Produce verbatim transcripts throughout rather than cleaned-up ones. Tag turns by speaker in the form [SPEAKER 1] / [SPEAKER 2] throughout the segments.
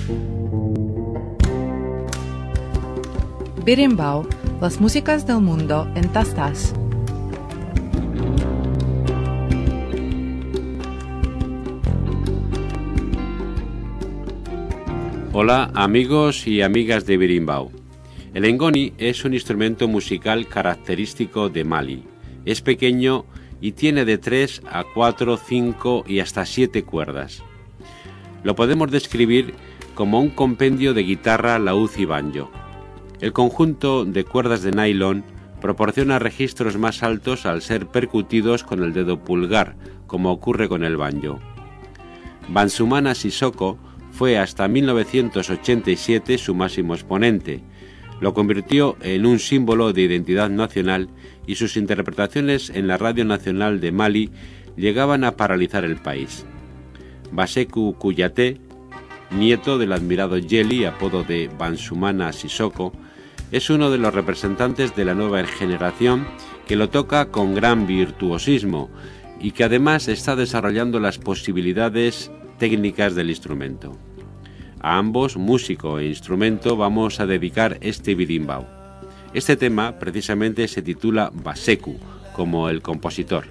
[SPEAKER 1] Berimbau, las músicas del mundo en tastas.
[SPEAKER 2] Hola amigos y amigas de Berimbau. El ngoni es un instrumento musical característico de Mali. Es pequeño y tiene de tres a cuatro, cinco y hasta siete cuerdas. Lo podemos describir como un compendio de guitarra, laúd y banjo. El conjunto de cuerdas de nylon proporciona registros más altos al ser percutidos con el dedo pulgar, como ocurre con el banjo. Bansumana Sissoko fue hasta mil novecientos ochenta y siete su máximo exponente. Lo convirtió en un símbolo de identidad nacional y sus interpretaciones en la Radio Nacional de Mali llegaban a paralizar el país. Baseku Kouyaté, nieto del admirado Jeli, apodo de Bansumana Sissoko, es uno de los representantes de la nueva generación que lo toca con gran virtuosismo y que además está desarrollando las posibilidades técnicas del instrumento. A ambos, músico e instrumento, vamos a dedicar este birimbau. Este tema precisamente se titula Baseku, como el compositor.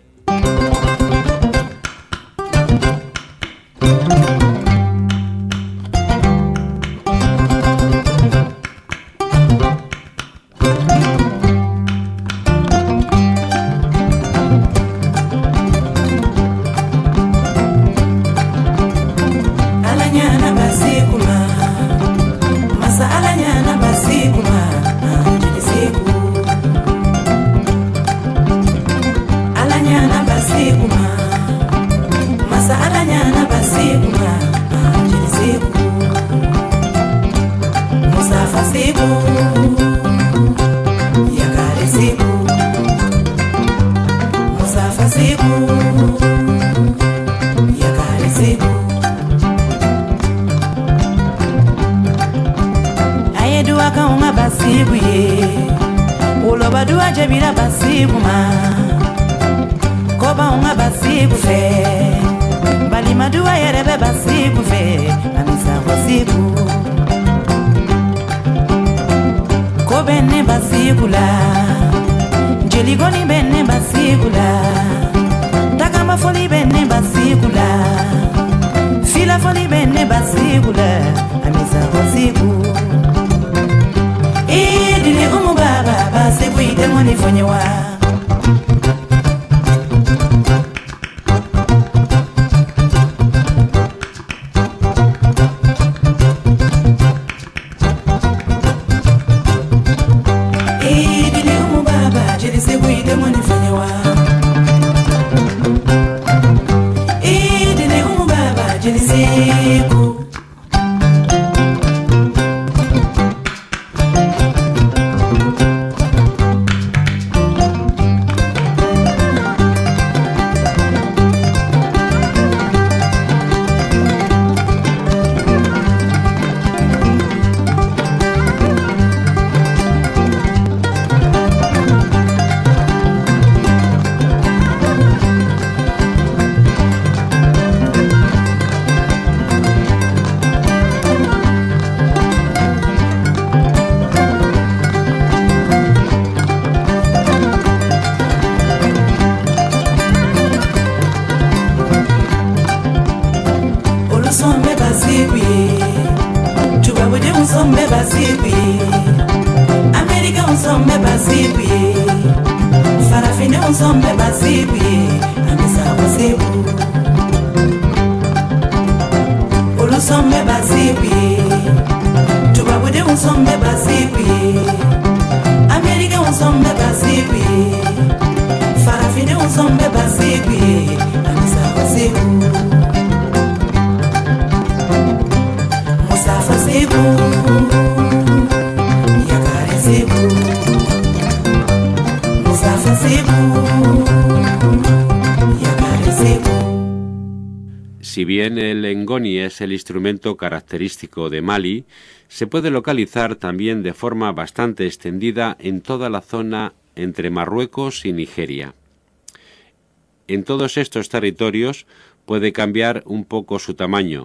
[SPEAKER 2] Si bien el ngoni es el instrumento característico de Mali, se puede localizar también de forma bastante extendida en toda la zona entre Marruecos y Nigeria. En todos estos territorios puede cambiar un poco su tamaño,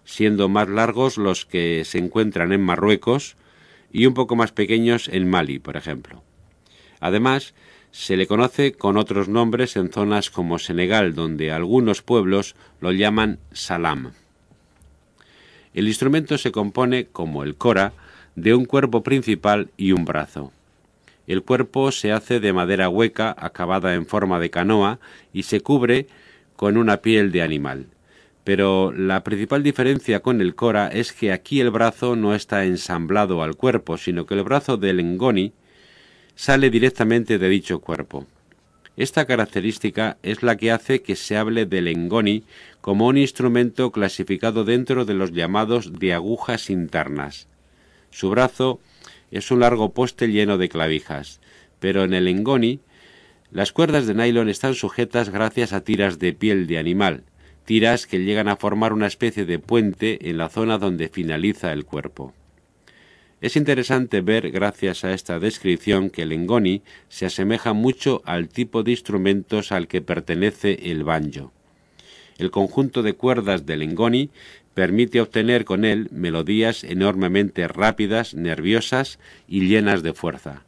[SPEAKER 2] siendo más largos los que se encuentran en Marruecos y un poco más pequeños en Mali, por ejemplo. Además, se le conoce con otros nombres en zonas como Senegal, donde algunos pueblos lo llaman salam. El instrumento se compone, como el kora, de un cuerpo principal y un brazo. El cuerpo se hace de madera hueca acabada en forma de canoa y se cubre con una piel de animal. Pero la principal diferencia con el kora es que aquí el brazo no está ensamblado al cuerpo, sino que el brazo del ngoni sale directamente de dicho cuerpo. Esta característica es la que hace que se hable del ngoni como un instrumento clasificado dentro de los llamados de agujas internas. Su brazo es un largo poste lleno de clavijas, pero en el ngoni las cuerdas de nylon están sujetas gracias a tiras de piel de animal, tiras que llegan a formar una especie de puente en la zona donde finaliza el cuerpo. Es interesante ver, gracias a esta descripción, que el ngoni se asemeja mucho al tipo de instrumentos al que pertenece el banjo. El conjunto de cuerdas del ngoni permite obtener con él melodías enormemente rápidas, nerviosas y llenas de fuerza.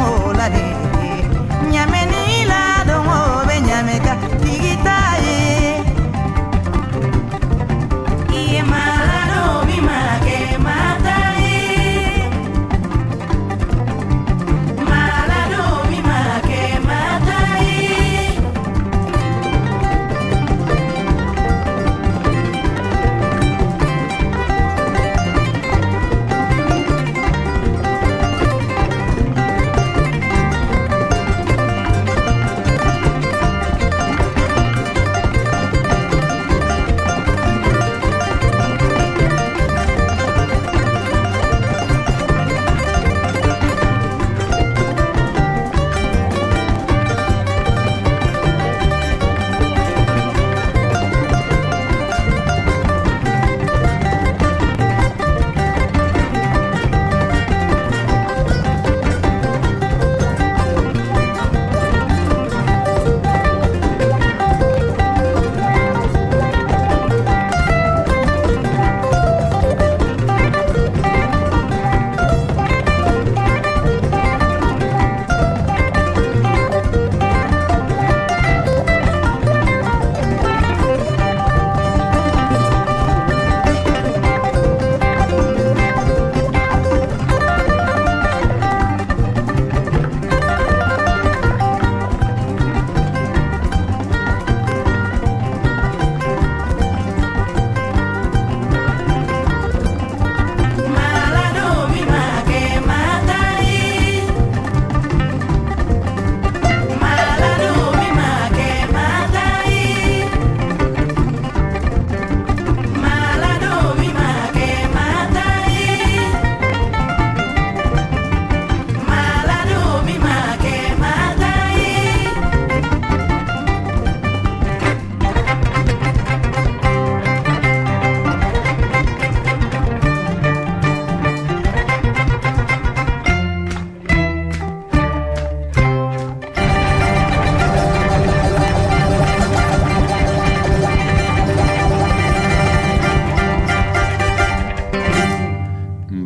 [SPEAKER 3] Nyame ni la don o be nyame ka digita ye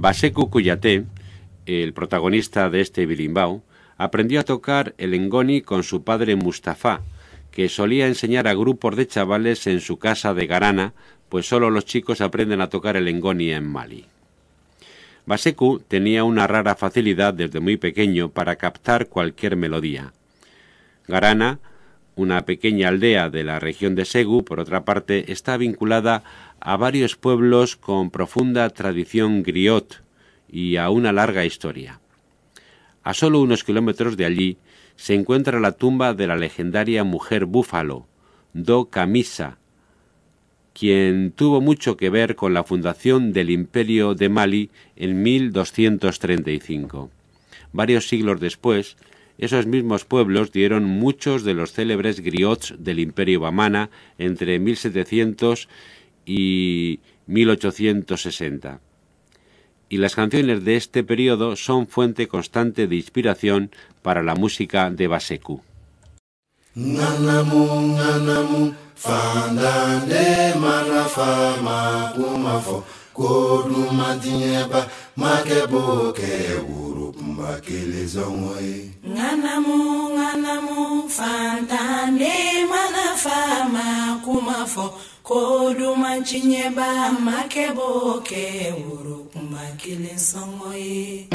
[SPEAKER 2] Baseku Kuyate, el protagonista de este birimbau, aprendió a tocar el ngoni con su padre Mustafa, que solía enseñar a grupos de chavales en su casa de Garana, pues solo los chicos aprenden a tocar el ngoni en Mali. Baseku tenía una rara facilidad desde muy pequeño para captar cualquier melodía. Garana, una pequeña aldea de la región de Segu, por otra parte, está vinculada a varios pueblos con profunda tradición griot y a una larga historia. A solo unos kilómetros de allí se encuentra la tumba de la legendaria mujer búfalo, Do Kamisa, quien tuvo mucho que ver con la fundación del Imperio de Mali en mil doscientos treinta y cinco. Varios siglos después, esos mismos pueblos dieron muchos de los célebres griots del Imperio Bamana entre mil setecientos y mil ochocientos sesenta. Y las canciones de este periodo son fuente constante de inspiración para la música de Baseku.
[SPEAKER 3] Nganamu, nganamu, fandande manafama kumafo, kodu matinyeba, makeboke urup makelezongwe.
[SPEAKER 4] Nganamu, nganamu, fandande manafama kumafo, kodu machinyeba, makeboke urup makelezongwe.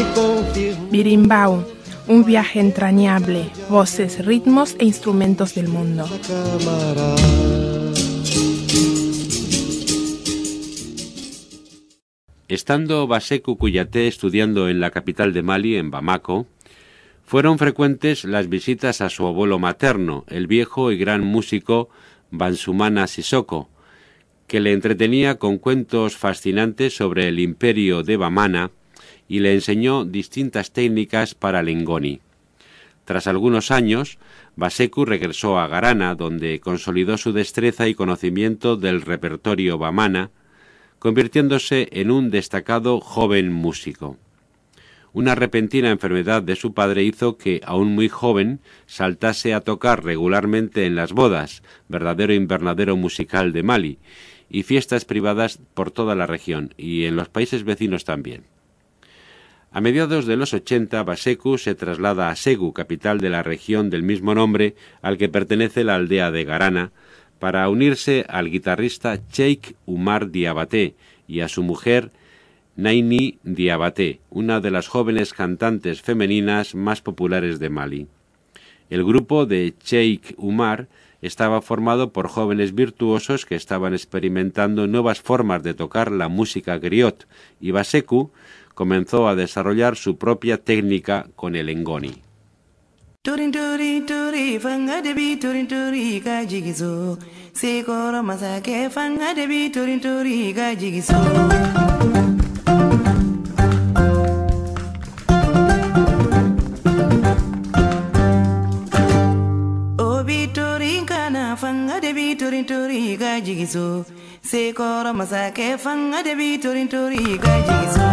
[SPEAKER 5] Birimbau, un viaje entrañable, voces, ritmos e instrumentos del mundo.
[SPEAKER 2] Estando Baseku Kouyaté estudiando en la capital de Mali, en Bamako, fueron frecuentes las visitas a su abuelo materno, el viejo y gran músico Bansumana Sissoko, que le entretenía con cuentos fascinantes sobre el imperio de Bamana y le enseñó distintas técnicas para el ngoni. Tras algunos años, Baseku regresó a Garana, donde consolidó su destreza y conocimiento del repertorio bamana, convirtiéndose en un destacado joven músico. Una repentina enfermedad de su padre hizo que, aún muy joven, saltase a tocar regularmente en las bodas, verdadero invernadero musical de Mali, y fiestas privadas por toda la región, y en los países vecinos también. A mediados de los ochenta, Baseku se traslada a Segu, capital de la región del mismo nombre al que pertenece la aldea de Garana, para unirse al guitarrista Cheikh Oumar Diabaté y a su mujer Naini Diabaté, una de las jóvenes cantantes femeninas más populares de Mali. El grupo de Cheikh Oumar estaba formado por jóvenes virtuosos que estaban experimentando nuevas formas de tocar la música griot, y Baseku comenzó a desarrollar su propia técnica con el ngoni.
[SPEAKER 6] Turin turi turi fanga de bi turin turi ga jigizo se koro masake fanga de bi turin turi ga jigizo obi turin kana fanga de bi turin turi ga jigizo se koro masake fanga de bi turin turi ga jigizo.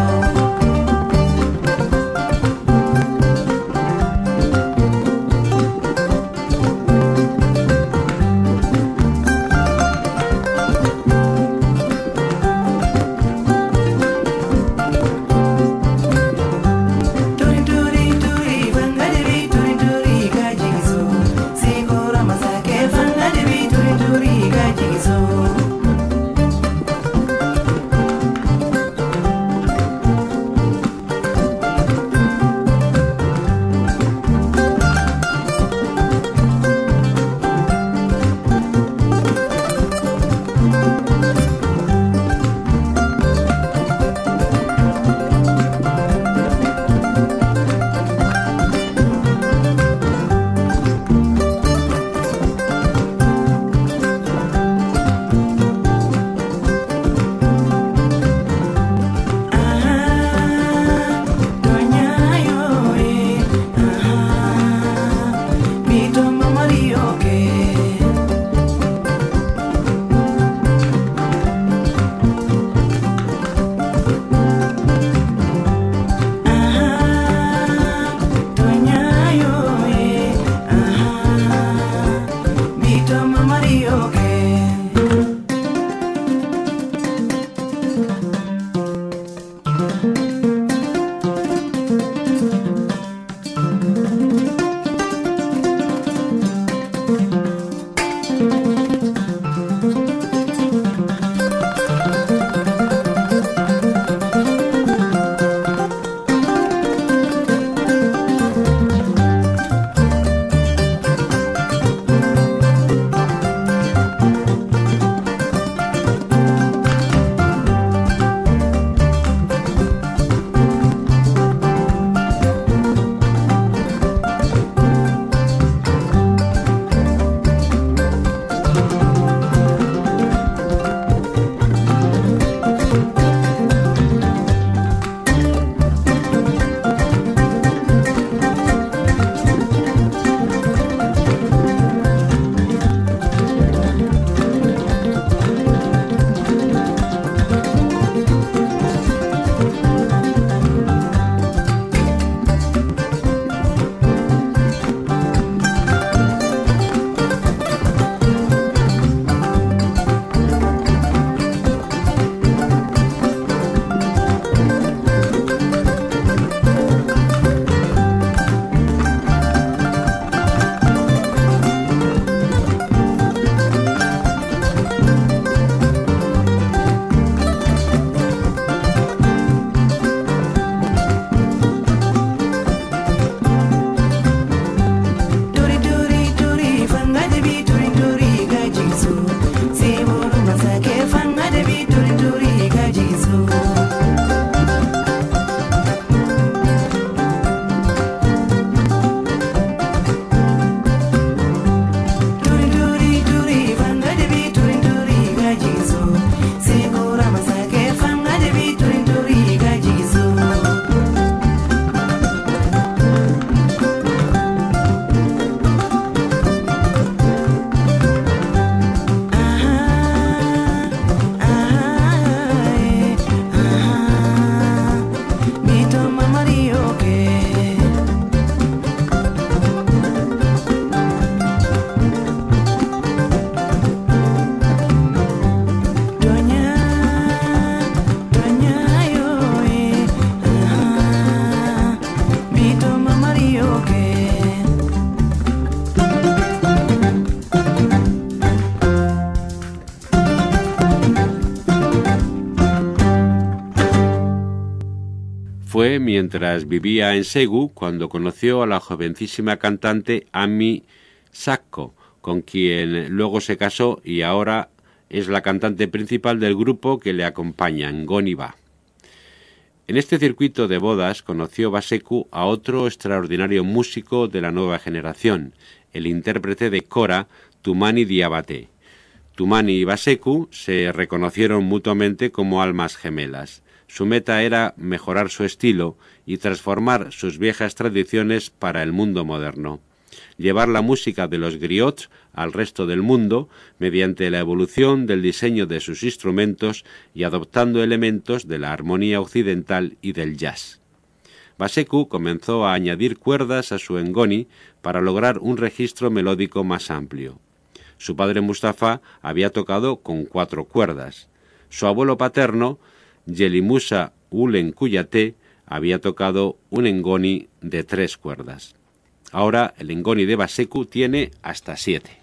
[SPEAKER 2] mientras vivía en Segu cuando conoció a la jovencísima cantante Ami Sakko, con quien luego se casó y ahora es la cantante principal del grupo que le acompaña, Ngoni Ba. En este circuito de bodas conoció Baseku a otro extraordinario músico de la nueva generación, el intérprete de kora, Tumani Diabate. Tumani y Baseku se reconocieron mutuamente como almas gemelas. Su meta era mejorar su estilo y transformar sus viejas tradiciones para el mundo moderno. Llevar la música de los griots al resto del mundo mediante la evolución del diseño de sus instrumentos y adoptando elementos de la armonía occidental y del jazz. Baseku comenzó a añadir cuerdas a su ngoni para lograr un registro melódico más amplio. Su padre Mustafa había tocado con cuatro cuerdas. Su abuelo paterno, Yelimusa Ulen Kuyate, había tocado un ngoni de tres cuerdas. Ahora el ngoni de Baseku tiene hasta siete.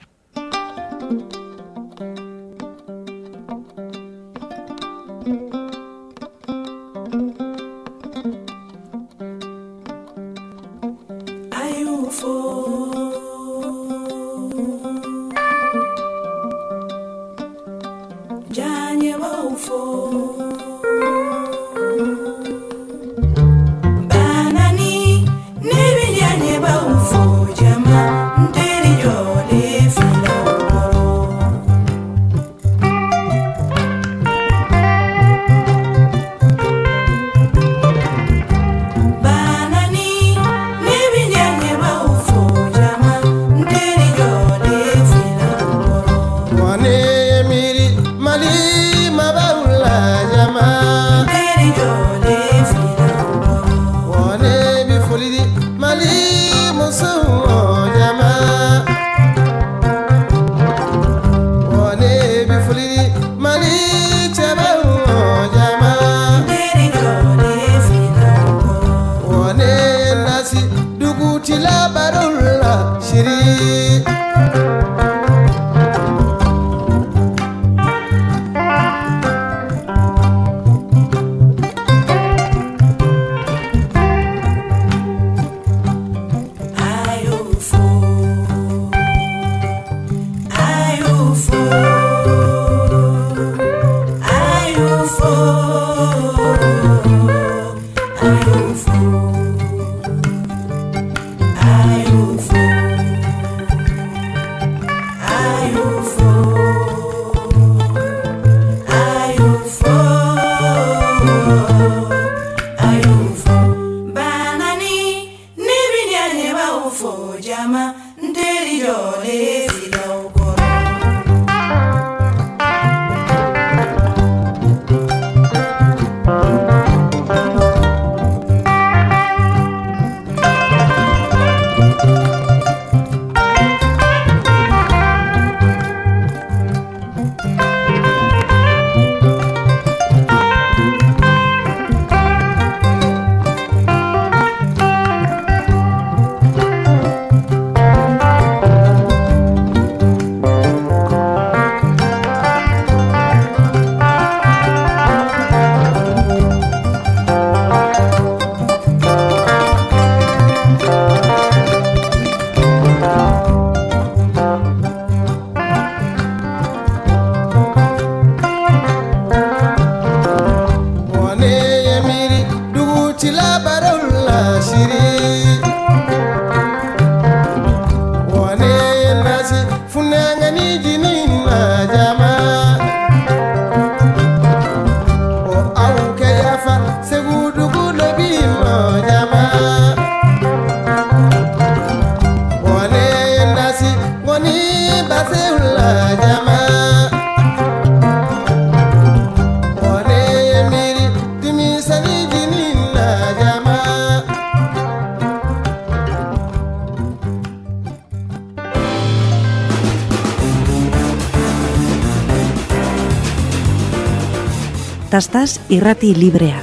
[SPEAKER 7] Tastaz irrati librea.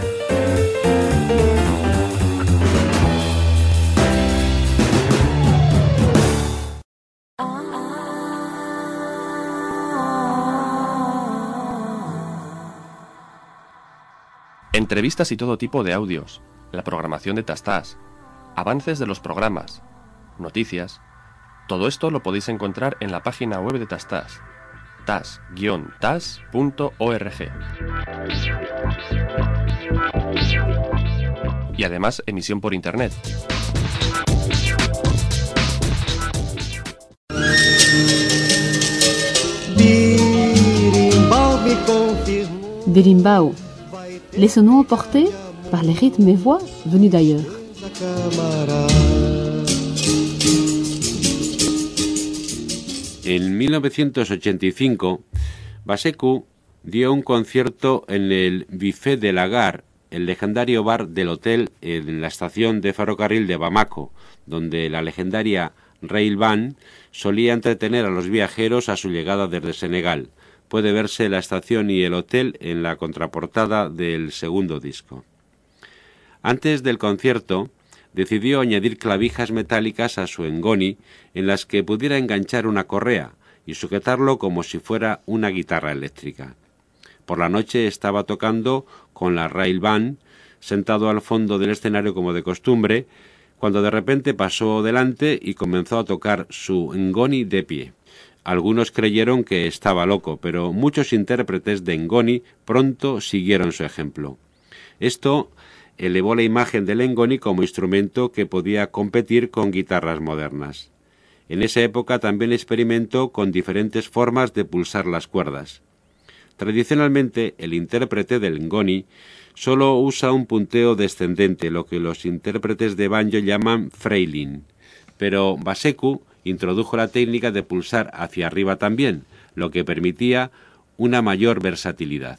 [SPEAKER 8] Entrevistas y todo tipo de audios, la programación de Tastas, avances de los programas, noticias. Todo esto lo podéis encontrar en la página web de Tastas, tas guion tas punto org. Y además emisión por internet.
[SPEAKER 9] Berimbau, les sons portés par les rythmes et voix venus d'ailleurs.
[SPEAKER 2] En mil novecientos ochenta y cinco, Baseku dio un concierto en el Buffet de la Gare, el legendario bar del hotel en la estación de ferrocarril de Bamako, donde la legendaria Rail Band solía entretener a los viajeros a su llegada desde Senegal. Puede verse la estación y el hotel en la contraportada del segundo disco. Antes del concierto, decidió añadir clavijas metálicas a su ngoni en las que pudiera enganchar una correa y sujetarlo como si fuera una guitarra eléctrica. Por la noche estaba tocando con la Rail Band, sentado al fondo del escenario como de costumbre, cuando de repente pasó delante y comenzó a tocar su ngoni de pie. Algunos creyeron que estaba loco, pero muchos intérpretes de ngoni pronto siguieron su ejemplo. Esto elevó la imagen del ngoni como instrumento que podía competir con guitarras modernas. En esa época también experimentó con diferentes formas de pulsar las cuerdas. Tradicionalmente, el intérprete del ngoni solo usa un punteo descendente, lo que los intérpretes de banjo llaman freiling, pero Baseku introdujo la técnica de pulsar hacia arriba también, lo que permitía una mayor versatilidad.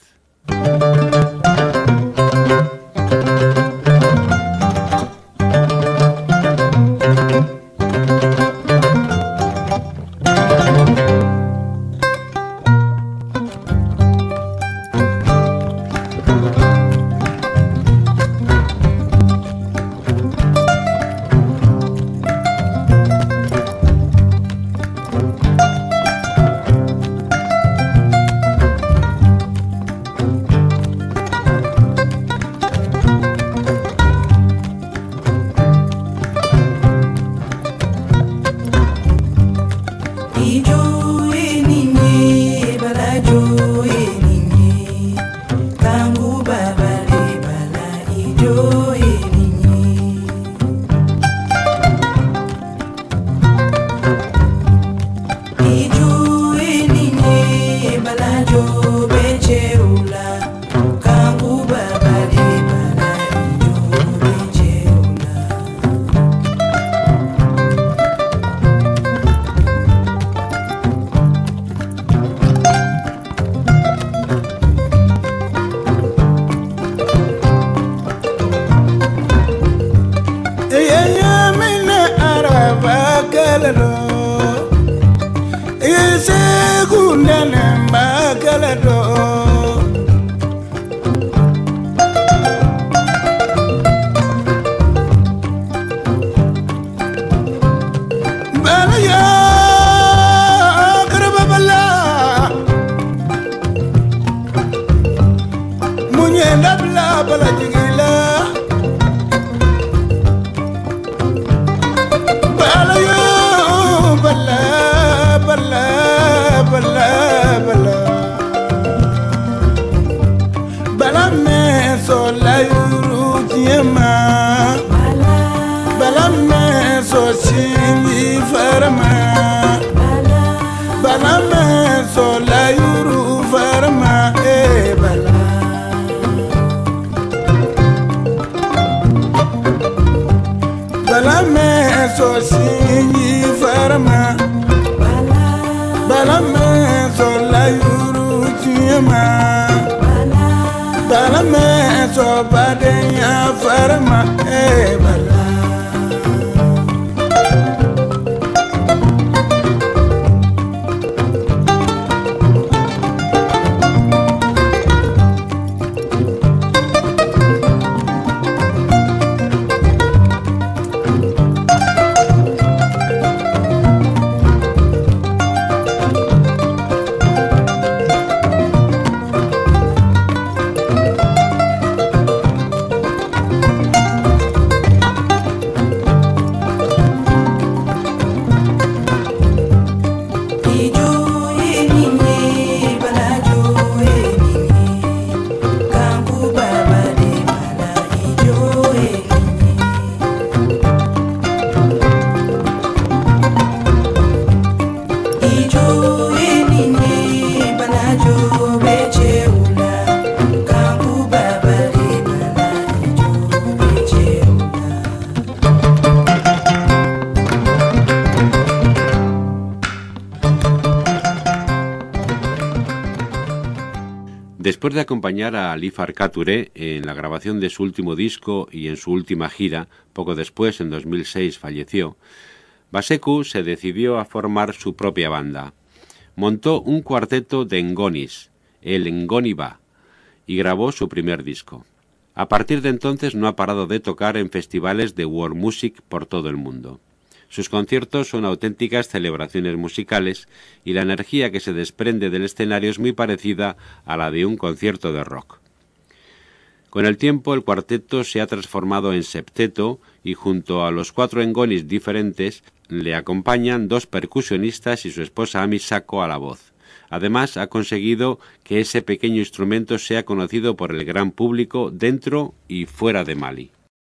[SPEAKER 2] Después de acompañar a Ali Farka Touré en la grabación de su último disco y en su última gira, poco después, en dos mil seis, falleció, Baseku se decidió a formar su propia banda. Montó un cuarteto de ngonis, el Ngoni Ba, y grabó su primer disco. A partir de entonces no ha parado de tocar en festivales de world music por todo el mundo. Sus conciertos son auténticas celebraciones musicales y la energía que se desprende del escenario es muy parecida a la de un concierto de rock. Con el tiempo el cuarteto se ha transformado en septeto y junto a los cuatro ngonis diferentes le acompañan dos percusionistas y su esposa Amisako a la voz. Además ha conseguido que ese pequeño instrumento sea conocido por el gran público dentro y fuera de Mali.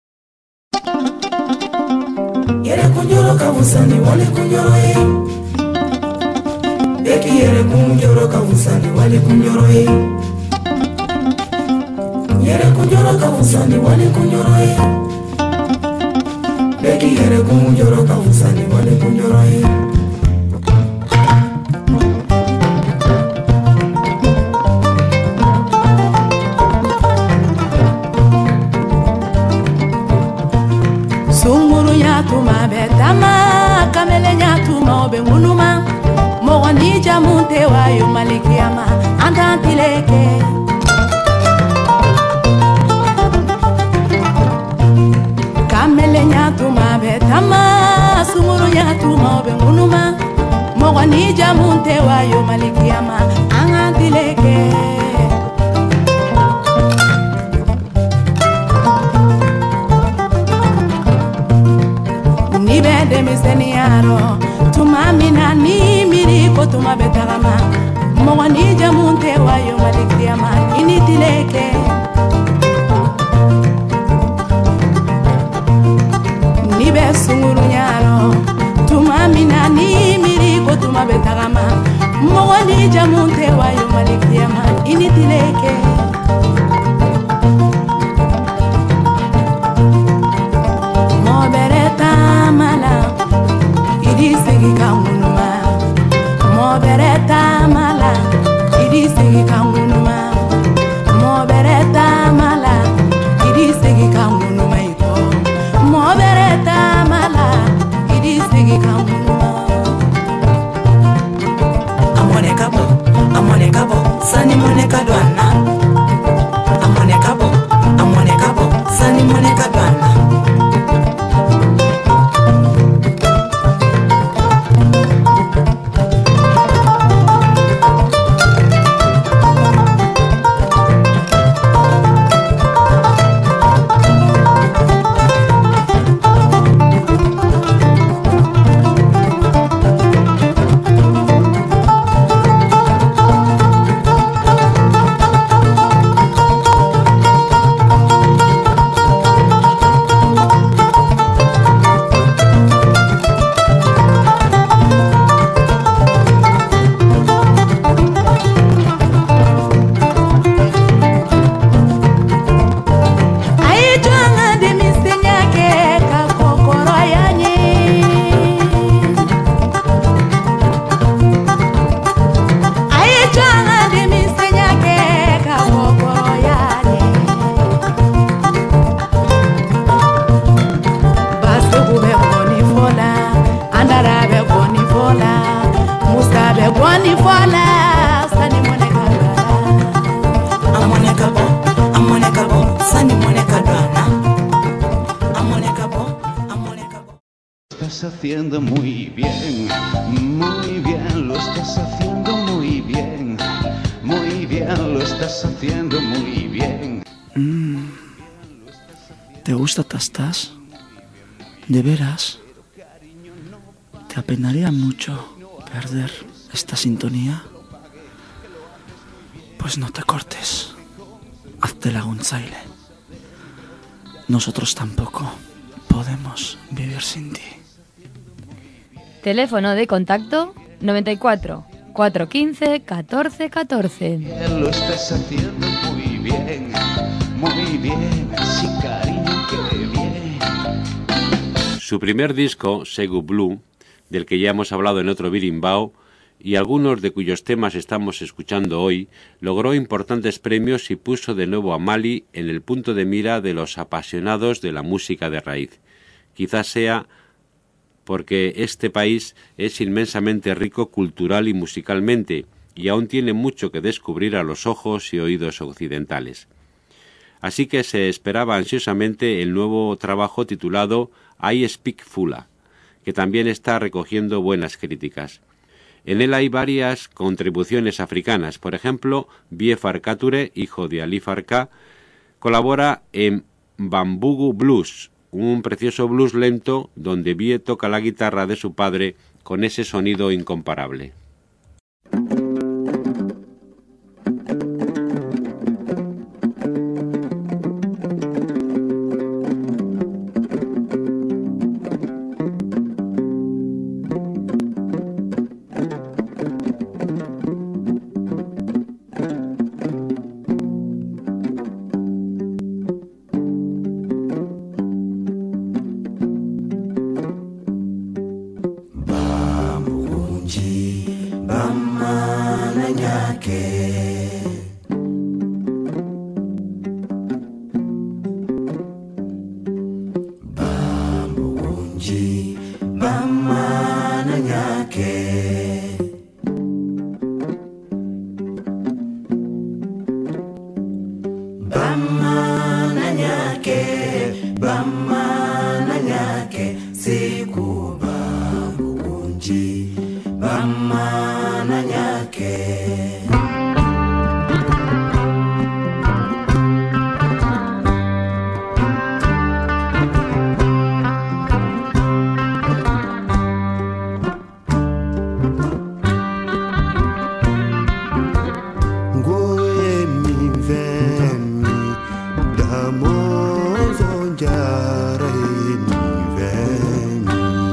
[SPEAKER 6] Yere kunjoro kawusani wale kunjoro e Beki yere kunjoro kawusani wale kunjoro e Yere kunjoro kawusani wale kunjoro e Beki yere kunjoro kawusani wale kunjoro e Sunguru nyatuma betama kamele nyatuma obe munuma Mogoni jamunte wayo malikiyama antantileke Kamele nyatuma betama sunguru nyatuma obe munuma Mogoni jamunte wayo malikiyama antantileke Nibede miseniaro tuma mina ni miri ko tuma betagama mo ni jamunte wayo malikiyama initileke Nibe sunguru nyaro tuma mina ni miri ko tuma betagama mo ni jamunte wayo malikiyama initileke Idisegi kangunuma mo bereta mala idisegi kangunuma mo bereta mala idisegi kangunuma iko mo bereta mala idisegi kangunuma Amone kabo amone kabo sani mone kadwana Amone kabo amone kabo sani mone kadwana
[SPEAKER 10] Haciendo muy bien, muy bien, lo estás haciendo muy bien, muy bien, lo estás haciendo muy bien.
[SPEAKER 11] Mm. ¿Te gusta Tastas? ¿De veras? ¿Te apenaría mucho perder esta sintonía? Pues no te cortes, hazte la gunzaile. Nosotros tampoco podemos vivir sin ti.
[SPEAKER 12] Teléfono de contacto noventa y cuatro, cuatrocientos quince, catorce catorce.
[SPEAKER 10] Lo estás haciendo muy bien, muy bien, sí cariño, qué bien.
[SPEAKER 2] Su primer disco, Segu Blue, del que ya hemos hablado en otro Birimbao, y algunos de cuyos temas estamos escuchando hoy, logró importantes premios y puso de nuevo a Mali en el punto de mira de los apasionados de la música de raíz. Quizás sea porque este país es inmensamente rico cultural y musicalmente, y aún tiene mucho que descubrir a los ojos y oídos occidentales. Así que se esperaba ansiosamente el nuevo trabajo titulado I Speak Fula, que también está recogiendo buenas críticas. En él hay varias contribuciones africanas. Por ejemplo, Bie Farkature, hijo de Ali Farka, colabora en Bambugu Blues, un precioso blues lento donde Bie toca la guitarra de su padre con ese sonido incomparable.
[SPEAKER 3] Damozo njara ni veni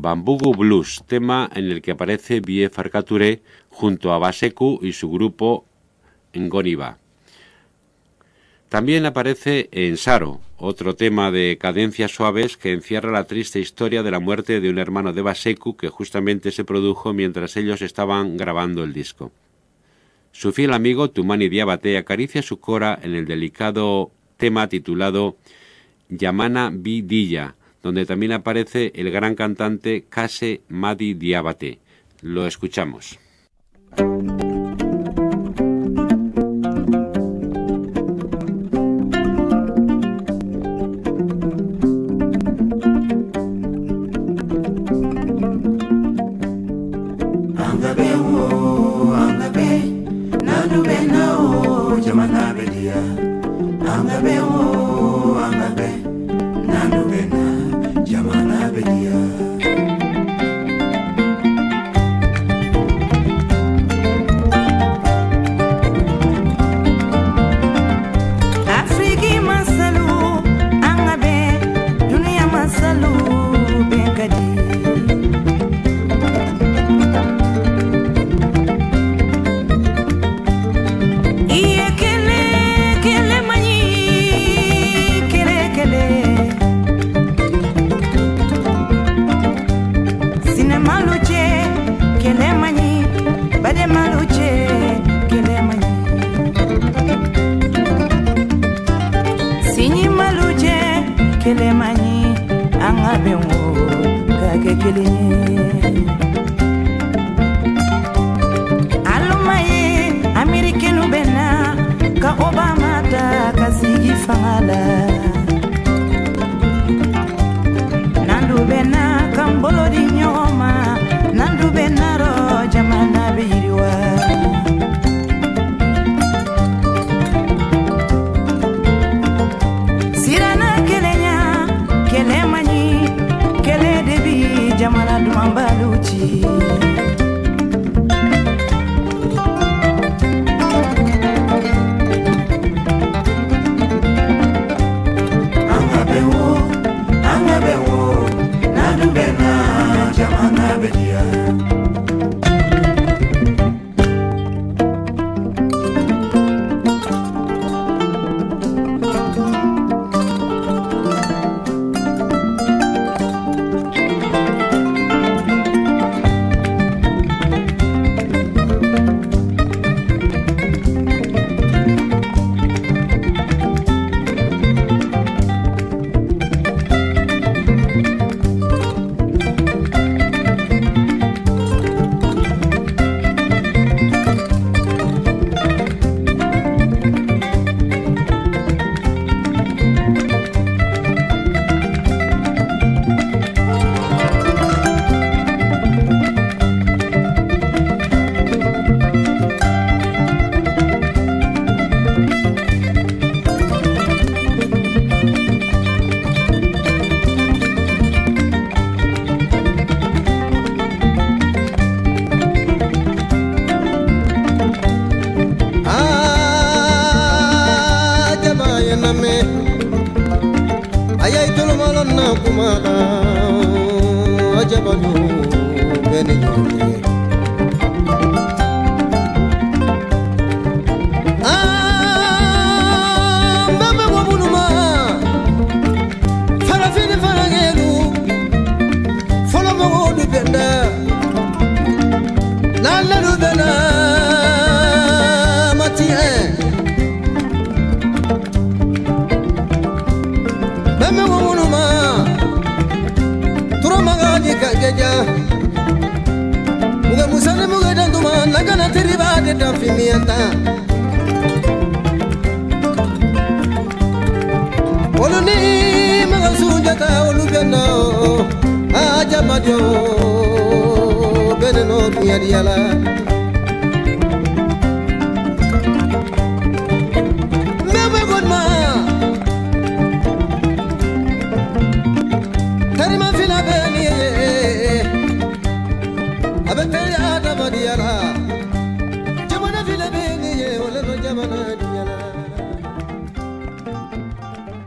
[SPEAKER 2] Bambugu Blues, tema en el que aparece Bie Farcaturé junto a Baseku y su grupo Ngoniba. También aparece Ensaro, otro tema de cadencias suaves que encierra la triste historia de la muerte de un hermano de Baseku que justamente se produjo mientras ellos estaban grabando el disco. Su fiel amigo Tumani Diabate acaricia su cora en el delicado tema titulado Yamana Bidilla, donde también aparece el gran cantante Kase Madi Diabate. Lo escuchamos.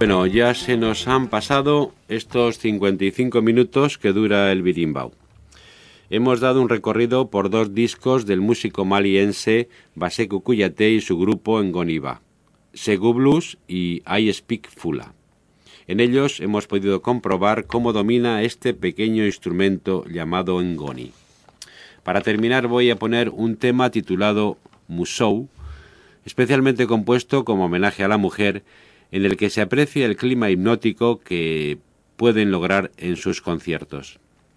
[SPEAKER 2] Bueno, ya se nos han pasado estos cincuenta y cinco minutos que dura el Birimbau. Hemos dado un recorrido por dos discos del músico maliense Baseku Kuyate y su grupo Ngoniba, Segu Blues y I Speak Fula. En ellos hemos podido comprobar cómo domina este pequeño instrumento llamado ngoni. Para terminar voy a poner un tema titulado Musou, especialmente compuesto como homenaje a la mujer, en el que se aprecia el clima hipnótico que pueden lograr en sus conciertos.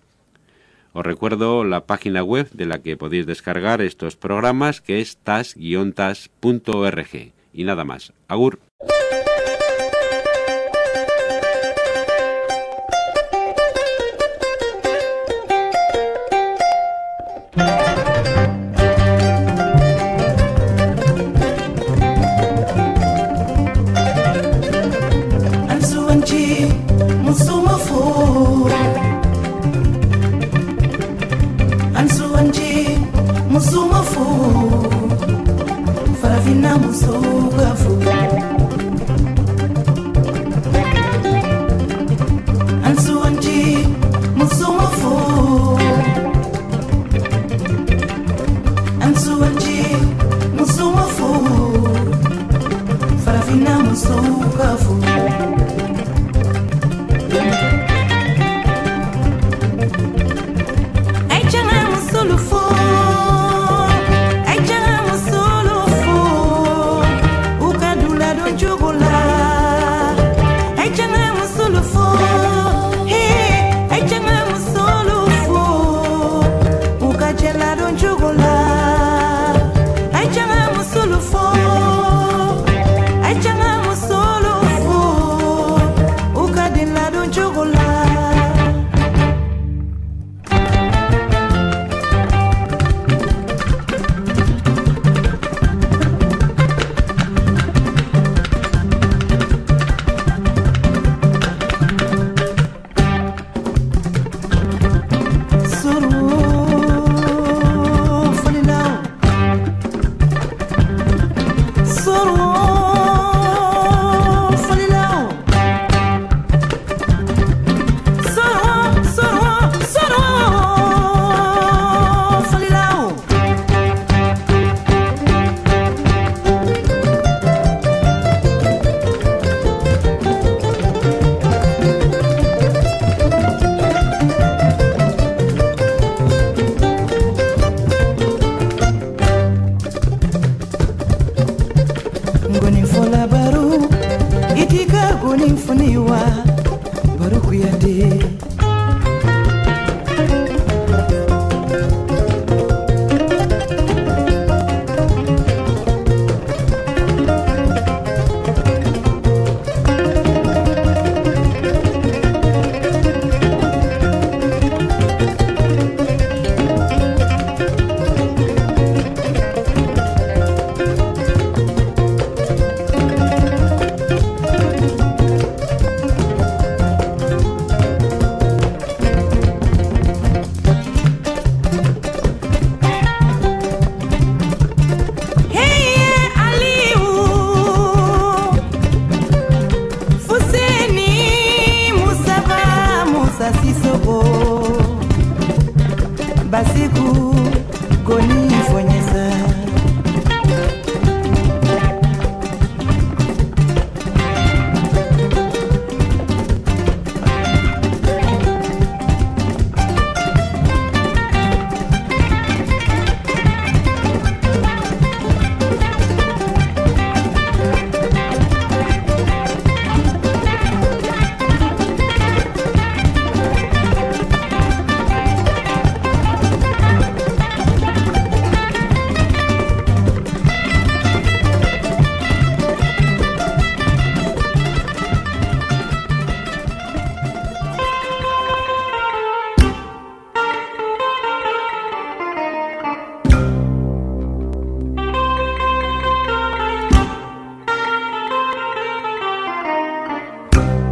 [SPEAKER 2] Os recuerdo la página web de la que podéis descargar estos programas, que es tas guion tas punto org. Y nada más. Agur.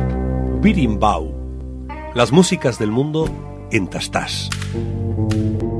[SPEAKER 13] Birimbau, las músicas del mundo en Tastás.